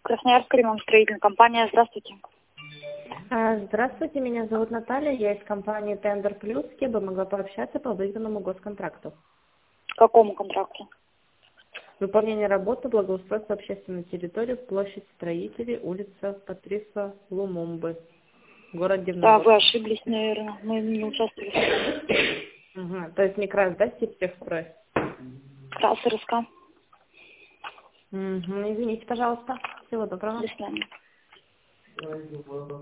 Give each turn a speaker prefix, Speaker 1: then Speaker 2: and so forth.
Speaker 1: Красноярск, ремонт-строительная компания. Здравствуйте.
Speaker 2: Здравствуйте, меня зовут Наталья, я из компании Tender Plus. Я бы могла пообщаться по выигранному госконтракту.
Speaker 1: К какому контракту?
Speaker 2: Выполнение работы, благоустройство общественной территории, площадь Строителей, улица Патриса Лумумбы, город
Speaker 1: Да,
Speaker 2: Дивногорск.
Speaker 1: вы ошиблись, наверное. Мы не участвовали.
Speaker 2: Угу. То есть не КРАС, да, Сибтехстрой?
Speaker 1: КРАС РСК.
Speaker 2: Угу. Извините, пожалуйста. Всего доброго.
Speaker 1: До свидания.